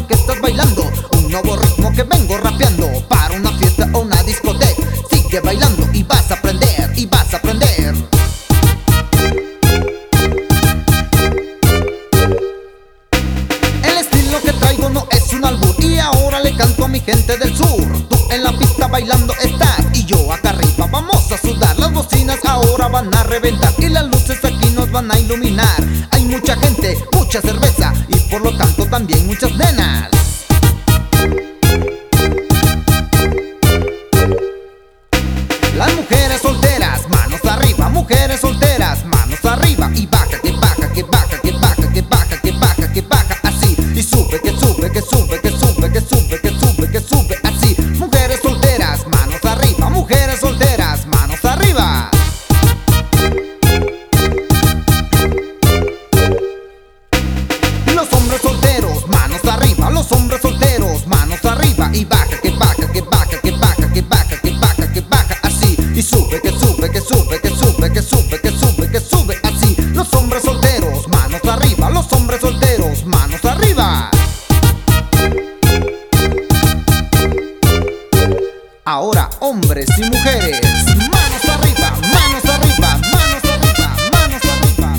lo que estás bailando, un nuevo ritmo que vengo rapeando para una fiesta o una discoteca. Sigue bailando y vas a aprender, y vas a aprender. El estilo que traigo no es un albur y ahora le canto a mi gente del sur. Tú en la pista bailando estás y yo acá arriba vamos a sudar. Las bocinas ahora van a reventar y las luces aquí nos van a iluminar. Hay mucha gente, mucha cerveza y por lo tanto también muchas nenas. Las mujeres solteras, manos arriba, mujeres solteras, manos arriba. Y baja, que baja, que baja, que baja, que baja, que baja, que baja, así. Y sube, que sube, que sube, que sube, que sube, que sube, que sube, así. Mujeres solteras, manos arriba, mujeres solteras, manos arriba. Los hombres solteros, manos arriba, los hombres solteros, manos arriba. Y baja, que baja, que baja, que baja, que baja, que baja, que baja, así. Y sube, que sube, que sube, que sube, que sube, que sube, que sube, así. Los hombres solteros, manos arriba, los hombres solteros, manos arriba. Ahora, hombres y mujeres, manos arriba, manos arriba, manos arriba, manos arriba.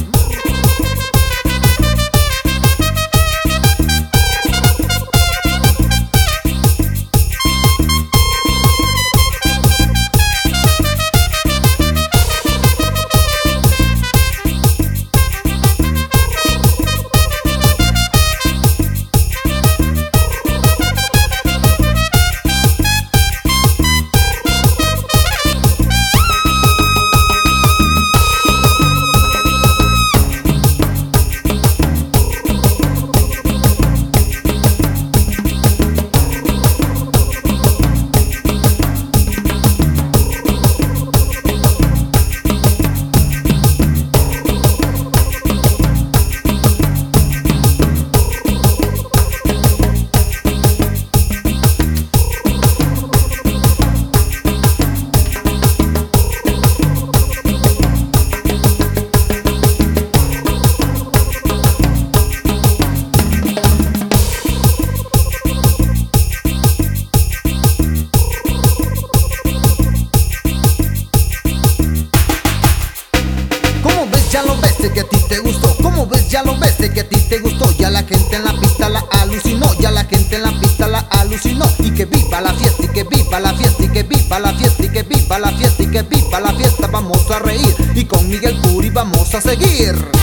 Ya lo ves de que a ti te gustó, como ves ya lo ves de que a ti te gustó. Ya la gente en la pista la alucinó, ya la gente en la pista la alucinó. Y que viva la fiesta, y que viva la fiesta, y que viva la fiesta, y que viva la fiesta, y que viva la fiesta. Vamos a reír y con Miguel Curi vamos a seguir.